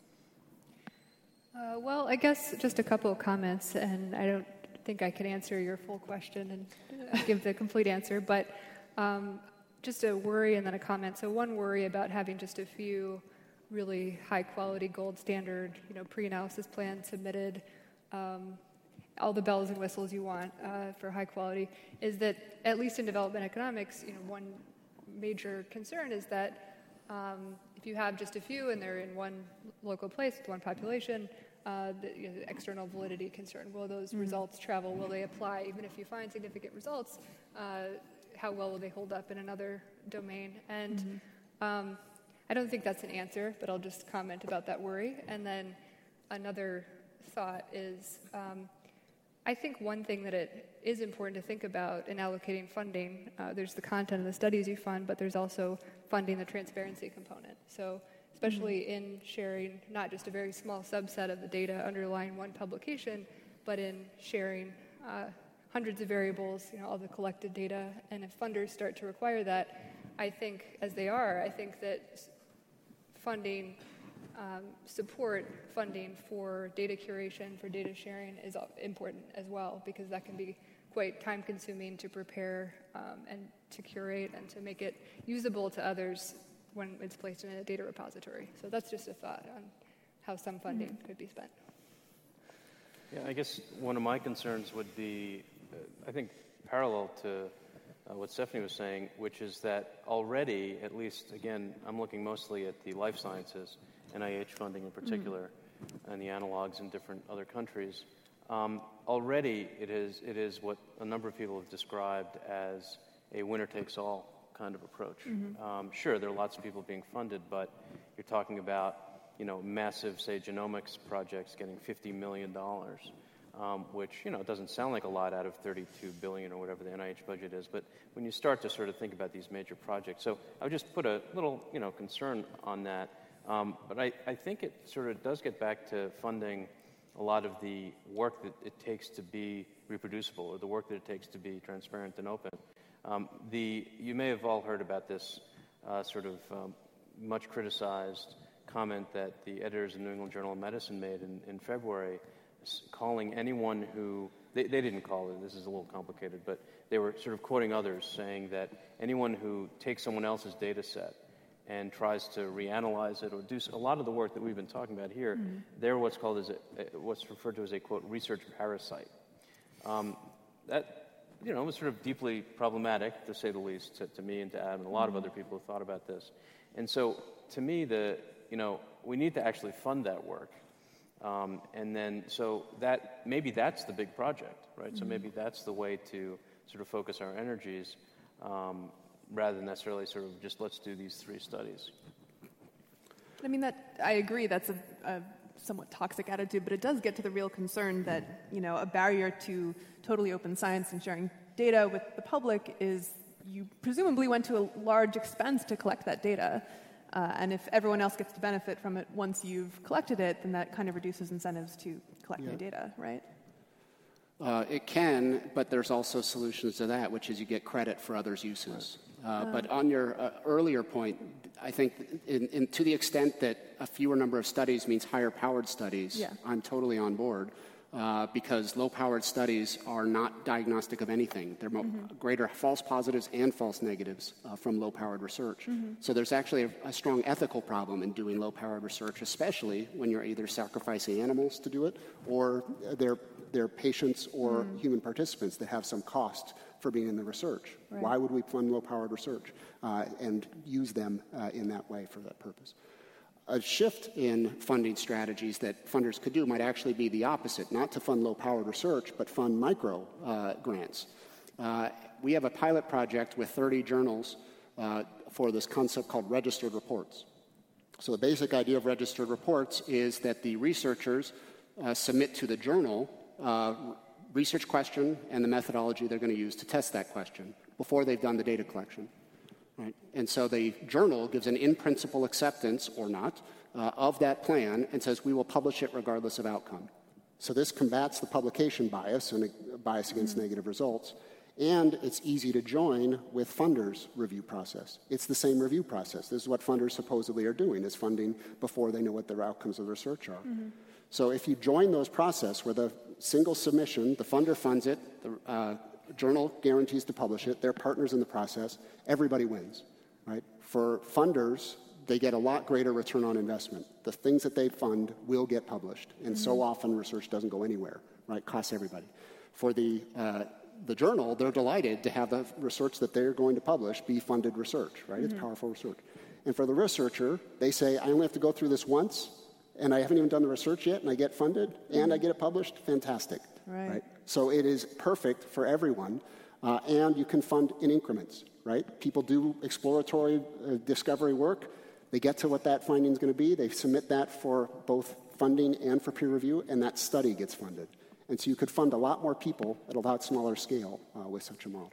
Well, I guess just a couple of comments, and I don't think I can answer your full question and give the complete answer, but just a worry and then a comment. So one worry about having just a few really high-quality gold standard, pre-analysis plans submitted, all the bells and whistles you want for high quality, is that at least in development economics, one major concern is that if you have just a few and they're in one local place with one population, the external validity concern. Will those results travel? Will they apply? Even if you find significant results, how well will they hold up in another domain? And I don't think that's an answer, but I'll just comment about that worry. And then another thought is, I think one thing that it is important to think about in allocating funding, there's the content of the studies you fund, but there's also funding the transparency component. So especially in sharing not just a very small subset of the data underlying one publication, but in sharing hundreds of variables, all the collected data. And if funders start to require that, I think, as they are, I think that funding, support funding for data curation, for data sharing is important as well, because that can be quite time-consuming to prepare and to curate and to make it usable to others when it's placed in a data repository. So that's just a thought on how some funding could be spent. Yeah, I guess one of my concerns would be, I think, parallel to what Stephanie was saying, which is that already, at least, again, I'm looking mostly at the life sciences, NIH funding in particular, and the analogs in different other countries. Already, it is what a number of people have described as a winner-takes-all kind of approach. Sure, there are lots of people being funded, but you're talking about, massive, say, genomics projects getting $50 million, which, it doesn't sound like a lot out of $32 billion or whatever the NIH budget is, but when you start to sort of think about these major projects. So I would just put a little, concern on that. But I think it sort of does get back to funding a lot of the work that it takes to be reproducible, or the work that it takes to be transparent and open. You may have all heard about this much criticized comment that the editors of the New England Journal of Medicine made in February, calling anyone who, they didn't call it, this is a little complicated, but they were sort of quoting others, saying that anyone who takes someone else's data set and tries to reanalyze it or do a lot of the work that we've been talking about here, they're what's called what's referred to as a, quote, research parasite. That was sort of deeply problematic, to say the least, to me and to Adam and a lot of other people who thought about this. And so, to me, we need to actually fund that work. And then, so that maybe that's the big project, right? So maybe that's the way to sort of focus our energies, rather than necessarily sort of just let's do these 3 studies. I mean, I agree. That's a somewhat toxic attitude, but it does get to the real concern that, a barrier to totally open science and sharing data with the public is you presumably went to a large expense to collect that data. And if everyone else gets to benefit from it once you've collected it, then that kind of reduces incentives to collect new data, right? It can, but there's also solutions to that, which is you get credit for others' uses. But on your earlier point, I think to the extent that a fewer number of studies means higher powered studies, I'm totally on board. because low-powered studies are not diagnostic of anything. There are greater false positives and false negatives from low-powered research. So there's actually a strong ethical problem in doing low-powered research, especially when you're either sacrificing animals to do it or they're patients or human participants that have some cost for being in the research. Right. Why would we fund low-powered research and use them in that way for that purpose? A shift in funding strategies that funders could do might actually be the opposite, not to fund low-powered research, but fund micro grants. We have a pilot project with 30 journals for this concept called registered reports. So the basic idea of registered reports is that the researchers submit to the journal research question and the methodology they're going to use to test that question before they've done the data collection. Right. And so the journal gives an in-principle acceptance, or not, of that plan and says we will publish it regardless of outcome. So this combats the publication bias and bias against negative results, and it's easy to join with funders' review process. It's the same review process. This is what funders supposedly are doing, is funding before they know what their outcomes of research are. So if you join those process where the single submission, the funder funds it, the journal guarantees to publish it, they're partners in the process, everybody wins, right? For funders, they get a lot greater return on investment. The things that they fund will get published, and so often research doesn't go anywhere, right? Costs everybody. For the journal, they're delighted to have the research that they're going to publish be funded research, right? It's powerful research. And for the researcher, they say, I only have to go through this once, and I haven't even done the research yet, and I get funded, and I get it published. Fantastic. Right? So it is perfect for everyone, and you can fund in increments, right? People do exploratory discovery work. They get to what that finding is going to be. They submit that for both funding and for peer review, and that study gets funded. And so you could fund a lot more people at a lot smaller scale with such a model.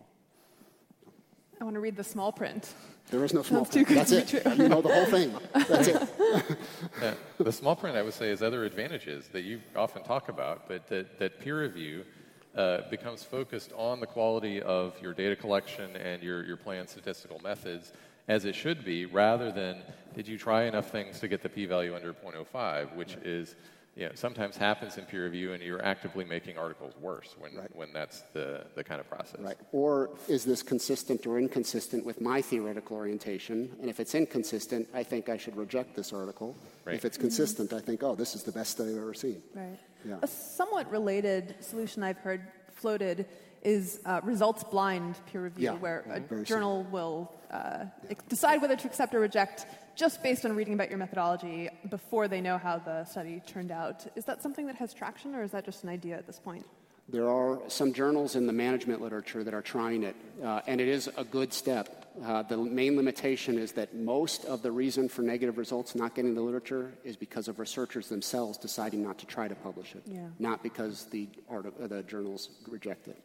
I want to read the small print. There is no small print. That's it. You know the whole thing. That's it. The small print, I would say, has other advantages that you often talk about, but that peer review becomes focused on the quality of your data collection and your planned statistical methods, as it should be, rather than did you try enough things to get the p-value under 0.05, which is sometimes happens in peer review, and you're actively making articles worse when that's the kind of process. Right. Or is this consistent or inconsistent with my theoretical orientation? And if it's inconsistent, I think I should reject this article. Right. If it's consistent, I think, oh, this is the best study I've ever seen. Right. Yeah. A somewhat related solution I've heard floated is results blind peer review, where a journal will decide whether to accept or reject just based on reading about your methodology before they know how the study turned out. Is that something that has traction, or is that just an idea at this point? There are some journals in the management literature that are trying it, and it is a good step. The main limitation is that most of the reason for negative results not getting the literature is because of researchers themselves deciding not to try to publish it, not because the journals reject it.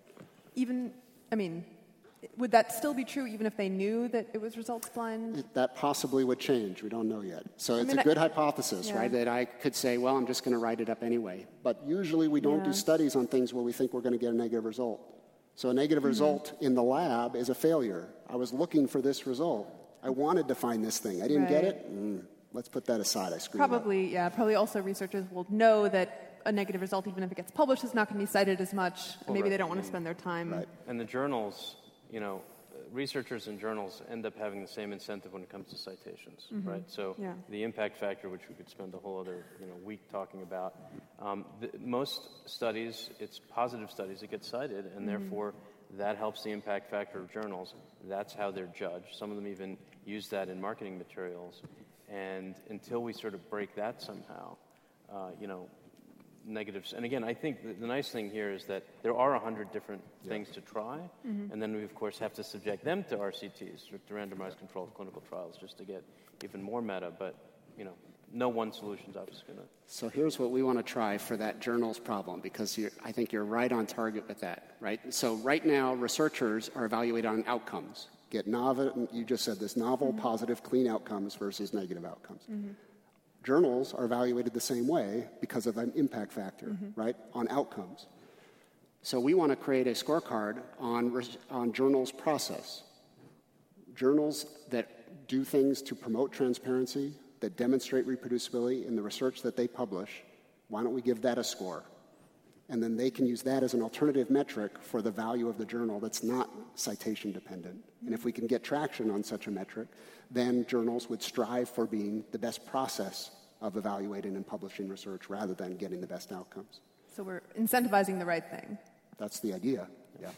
Would that still be true even if they knew that it was results blind? That possibly would change. We don't know yet. So it's a good hypothesis, right, that I could say, well, I'm just going to write it up anyway. But usually we don't do studies on things where we think we're going to get a negative result. So a negative result in the lab is a failure. I was looking for this result. I wanted to find this thing. I didn't get it. Let's put that aside. I screwed up. Probably also researchers will know that a negative result, even if it gets published, is not going to be cited as much. Maybe they don't want to spend their time. Right. And the journals, researchers and journals end up having the same incentive when it comes to citations, right? So the impact factor, which we could spend a whole other week talking about, most studies, it's positive studies that get cited, and therefore that helps the impact factor of journals. That's how they're judged. Some of them even use that in marketing materials. And until we sort of break that somehow, negatives. And again, I think the nice thing here is that there are 100 different things to try, and then we, of course, have to subject them to RCTs, to randomized controlled clinical trials, just to get even more meta. But, no one solution is obviously going to... So here's what we want to try for that journals problem, because I think you're right on target with that, right? So right now, researchers are evaluated on outcomes. Get novel, you just said this, novel, positive, clean outcomes versus negative outcomes. Journals are evaluated the same way because of an impact factor, right, on outcomes. So we want to create a scorecard on journals' process. Journals that do things to promote transparency, that demonstrate reproducibility in the research that they publish, why don't we give that a score? and then they can use that as an alternative metric for the value of the journal that's not citation dependent. And if we can get traction on such a metric, then journals would strive for being the best process of evaluating and publishing research rather than getting the best outcomes. So we're incentivizing the right thing. That's the idea, yeah.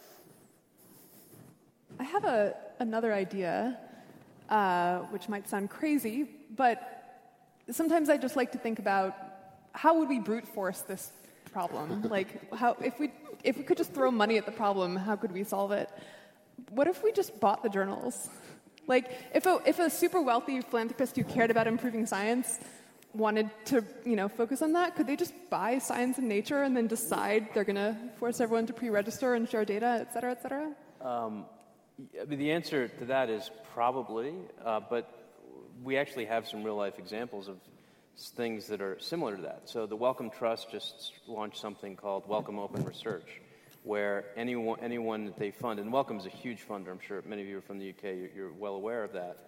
I have another idea, which might sound crazy, but sometimes I just like to think about how would we brute force this problem? Like, how if we could just throw money at the problem, how could we solve it? What if we just bought the journals? Like, if a super wealthy philanthropist who cared about improving science wanted to, focus on that, could they just buy Science and Nature and then decide they're going to force everyone to pre-register and share data, et cetera, et cetera? The answer to that is probably, but we actually have some real-life examples of things that are similar to that. So the Wellcome Trust just launched something called Wellcome Open Research, where anyone that they fund, and Wellcome is a huge funder, I'm sure many of you are from the UK, you're well aware of that.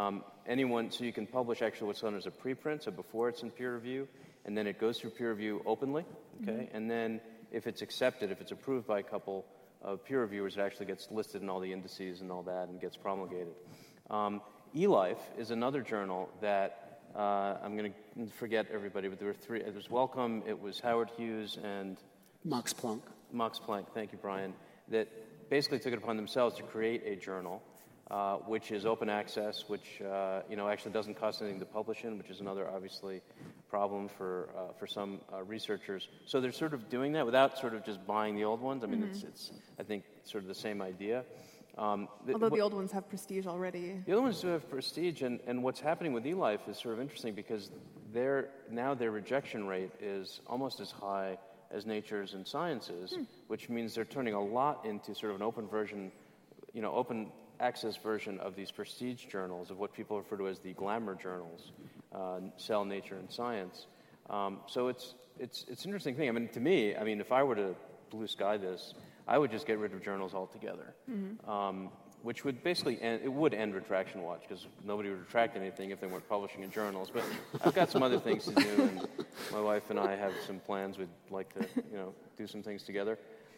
So you can publish actually what's known as a preprint, so before it's in peer review, and then it goes through peer review openly, okay? And then if it's accepted, if it's approved by a couple of peer reviewers, it actually gets listed in all the indices and all that and gets promulgated. eLife is another journal that I'm going to forget everybody, but there were three. It was Wellcome, it was Howard Hughes, and Max Planck. Max Planck, thank you, Brian, that basically took it upon themselves to create a journal which is open access, which actually doesn't cost anything to publish in, which is another obviously problem for some researchers. So they're sort of doing that without sort of just buying the old ones. I mean, it's I think sort of the same idea. Although the old ones have prestige already. The other ones do have prestige, and what's happening with eLife is sort of interesting because their rejection rate is almost as high as Nature's and Science's, which means they're turning a lot into sort of an open version, open access version of these prestige journals, of what people refer to as the glamour journals, Cell, Nature, and Science. So it's an interesting thing. I mean, to me, if I were to blue sky this, I would just get rid of journals altogether, which would basically end Retraction Watch, because nobody would retract anything if they weren't publishing in journals. But I've got some other things to do, and my wife and I have some plans. We'd like to, do some things together.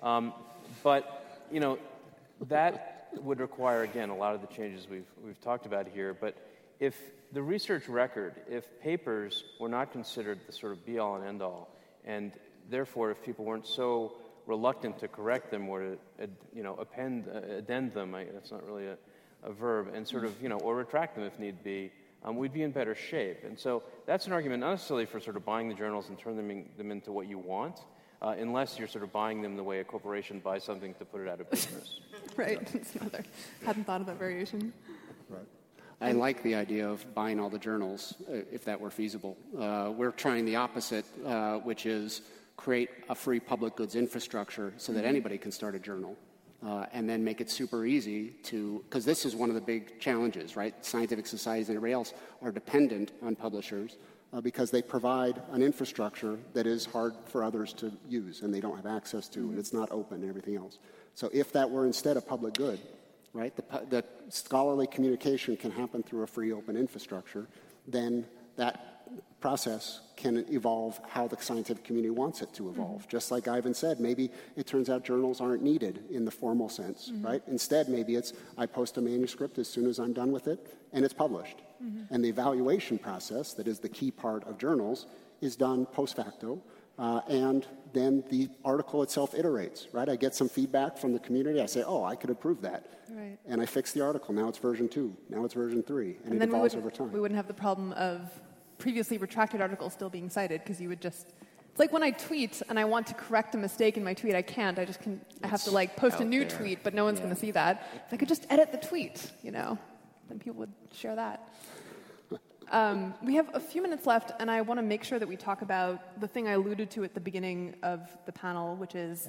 But that would require, again, a lot of the changes we've talked about here. But if the research record, if papers were not considered the sort of be-all and end-all, and therefore if people weren't so reluctant to correct them or to, addend them, that's not really a verb, and sort of, or retract them if need be, we'd be in better shape. And so that's an argument not necessarily for sort of buying the journals and turning them into what you want, unless you're sort of buying them the way a corporation buys something to put it out of business. Right. Hadn't thought of that variation. Right. I like the idea of buying all the journals, if that were feasible. We're trying the opposite, which is create a free public goods infrastructure so that anybody can start a journal, and then make it super easy to, because this is one of the big challenges, right? Scientific societies and everybody else are dependent on publishers because they provide an infrastructure that is hard for others to use and they don't have access to, and it's not open and everything else. So if that were instead a public good, right, the scholarly communication can happen through a free open infrastructure, then that process can evolve how the scientific community wants it to evolve. Just like Ivan said, maybe it turns out journals aren't needed in the formal sense, right? Instead, maybe it's I post a manuscript as soon as I'm done with it, and it's published. And the evaluation process, that is the key part of journals, is done post facto, and then the article itself iterates, right? I get some feedback from the community. I say, I could improve that. Right. And I fix the article. Now it's version 2. Now it's version 3. And it evolves over time. We wouldn't have the problem of previously retracted articles still being cited, because you would just... It's like when I tweet and I want to correct a mistake in my tweet, I can't. I have to post a new tweet, but no one's going to see that. If I could just edit the tweet, then people would share that. We have a few minutes left, and I want to make sure that we talk about the thing I alluded to at the beginning of the panel, which is,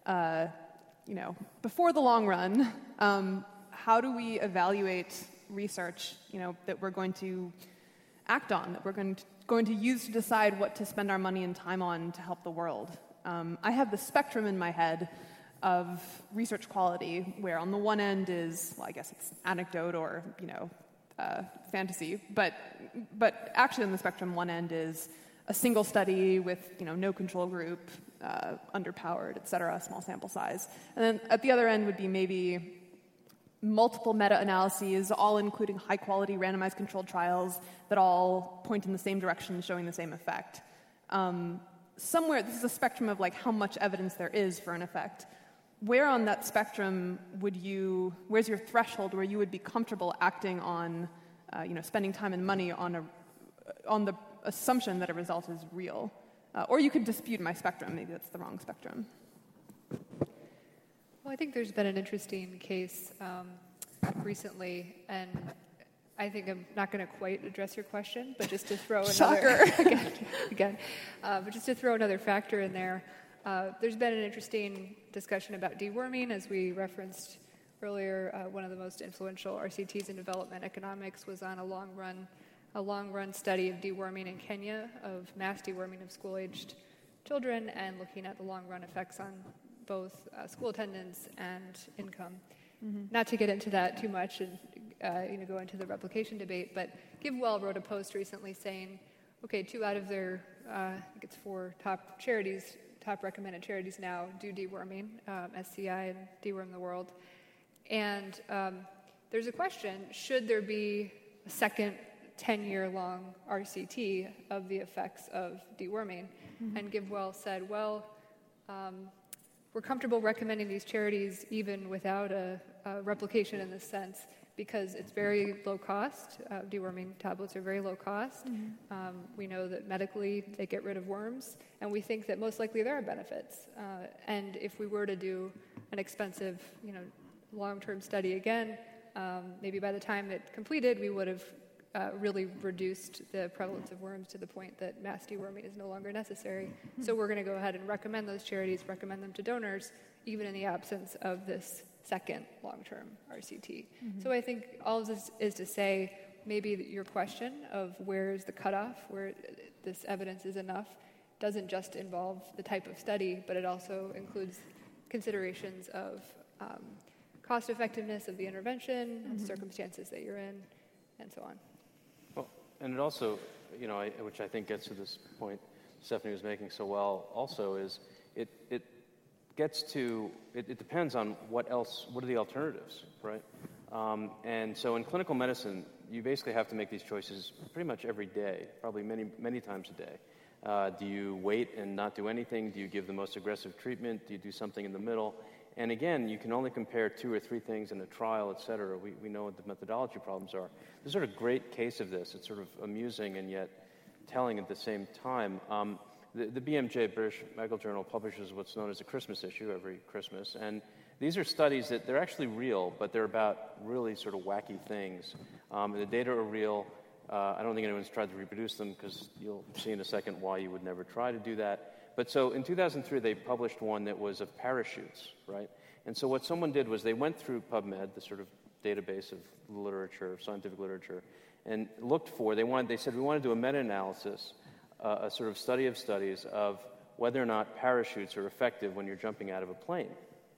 before the long run, how do we evaluate research, that we're going to act on, that we're going to use to decide what to spend our money and time on to help the world? I have the spectrum in my head of research quality, where on the one end is, I guess it's anecdote or, fantasy, but actually on the spectrum, one end is a single study with no control group, underpowered, et cetera, small sample size. And then at the other end would be maybe multiple meta-analyses, all including high-quality randomized controlled trials that all point in the same direction, showing the same effect. Somewhere, this is a spectrum of like how much evidence there is for an effect. Where on that spectrum where's your threshold where you would be comfortable acting on, spending time and money on the assumption that a result is real? Or you could dispute my spectrum. Maybe that's the wrong spectrum. Well, I think there's been an interesting case recently, and I think I'm not going to quite address your question, but just to throw another but just to throw another factor in there. There's been an interesting discussion about deworming, as we referenced earlier. One of the most influential RCTs in development economics was on a long-run study of deworming in Kenya, of mass deworming of school-aged children, and looking at the long-run effects on both school attendance and income. Mm-hmm. Not to get into that too much and go into the replication debate, but GiveWell wrote a post recently saying, okay, 2 out of their, I think it's 4 top recommended charities now do deworming, SCI and Deworm the World. And there's a question, should there be a second 10-year-long RCT of the effects of deworming? Mm-hmm. And GiveWell said, we're comfortable recommending these charities even without a replication in this sense, because it's very low cost. Deworming tablets are very low cost. Mm-hmm. We know that medically they get rid of worms, and we think that most likely there are benefits. And if we were to do an expensive, long-term study again, maybe by the time it completed, we would have really reduced the prevalence of worms to the point that mass deworming is no longer necessary. Mm-hmm. So we're going to go ahead and recommend those charities, recommend them to donors, even in the absence of this second long-term RCT. Mm-hmm. So I think all of this is to say maybe that your question of where is the cutoff, where this evidence is enough, doesn't just involve the type of study, but it also includes considerations of cost effectiveness of the intervention, mm-hmm. circumstances that you're in, and so on. Well, and it also, which I think gets to this point Stephanie was making so well also, is it depends on what are the alternatives, right? And so in clinical medicine, you basically have to make these choices pretty much every day, probably many, many times a day. Do you wait and not do anything? Do you give the most aggressive treatment? Do you do something in the middle? And again, you can only compare 2 or 3 things in a trial, et cetera. We know what the methodology problems are. There's sort of a great case of this. It's sort of amusing and yet telling at the same time. The BMJ, British Medical Journal, publishes what's known as a Christmas issue every Christmas. And these are studies that they're actually real, but they're about really sort of wacky things. The data are real. I don't think anyone's tried to reproduce them, because you'll see in a second why you would never try to do that. But so in 2003, they published one that was of parachutes, right? And so what someone did was they went through PubMed, the sort of database of literature, scientific literature, and they said, we want to do a meta-analysis, a sort of study of studies of whether or not parachutes are effective when you're jumping out of a plane.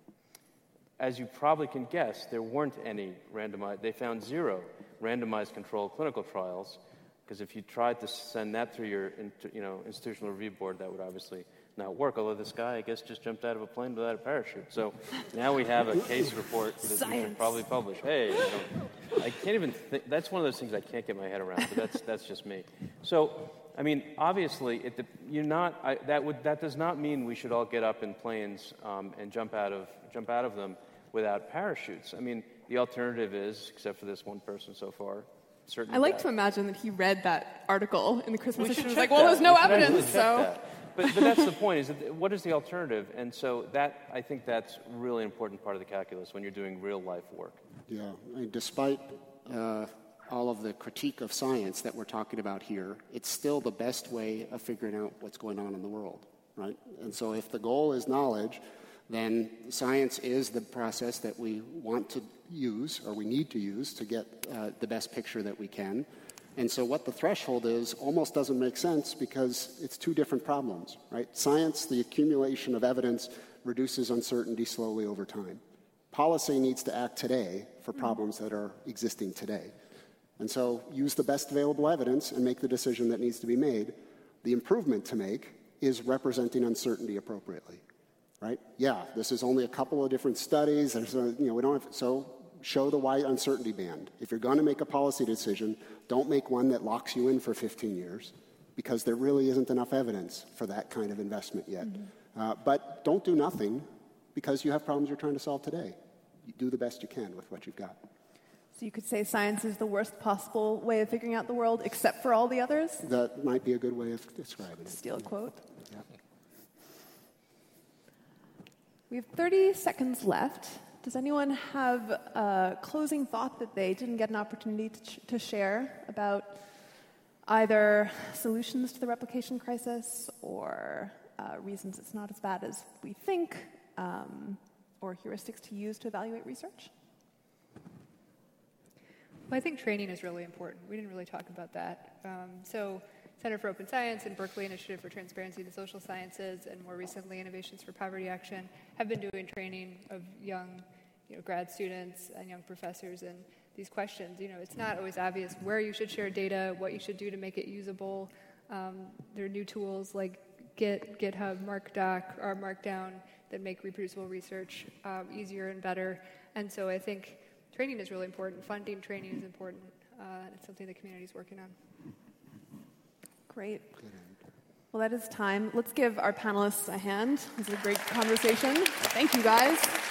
As you probably can guess, there weren't any they found 0 randomized controlled clinical trials, because if you tried to send that through your institutional review board, that would obviously not work, although this guy, I guess, just jumped out of a plane without a parachute. So now we have a case report that we should probably publish. Hey, I can't even think, that's one of those things I can't get my head around, but that's just me. So, I mean, obviously, that does not mean we should all get up in planes and jump out of them without parachutes. I mean, the alternative is, except for this one person so far, certainly. I like to imagine that he read that article in the Christmas issue and was like, well, there's no evidence, so. But that's the point, is that what is the alternative? And so I think that's a really important part of the calculus when you're doing real-life work. Yeah, I mean, despite all of the critique of science that we're talking about here, it's still the best way of figuring out what's going on in the world, right? And so if the goal is knowledge, then science is the process that we want to use, or we need to use, to get the best picture that we can. And so what the threshold is almost doesn't make sense, because it's 2 different problems, right? Science, the accumulation of evidence, reduces uncertainty slowly over time. Policy needs to act today for problems that are existing today. And so use the best available evidence and make the decision that needs to be made. The improvement to make is representing uncertainty appropriately, right? Yeah, this is only a couple of different studies. There's we don't have, so show the wide uncertainty band. If you're going to make a policy decision, don't make one that locks you in for 15 years, because there really isn't enough evidence for that kind of investment yet. But don't do nothing, because you have problems you're trying to solve today. You do the best you can with what you've got. So you could say science is the worst possible way of figuring out the world, except for all the others? That might be a good way of describing it. Steal a quote. Yeah. We have 30 seconds left. Does anyone have a closing thought that they didn't get an opportunity to share about either solutions to the replication crisis or reasons it's not as bad as we think, or heuristics to use to evaluate research? Well, I think training is really important. We didn't really talk about that. So Center for Open Science and Berkeley Initiative for Transparency in the Social Sciences, and more recently Innovations for Poverty Action, have been doing training of young grad students and young professors in these questions. It's not always obvious where you should share data, what you should do to make it usable. There are new tools like Git, GitHub, MarkDoc, or Markdown that make reproducible research easier and better. And so I think training is really important. Funding training is important. It's something the community is working on. Great. Well, that is time. Let's give our panelists a hand. This is a great conversation. Thank you, guys.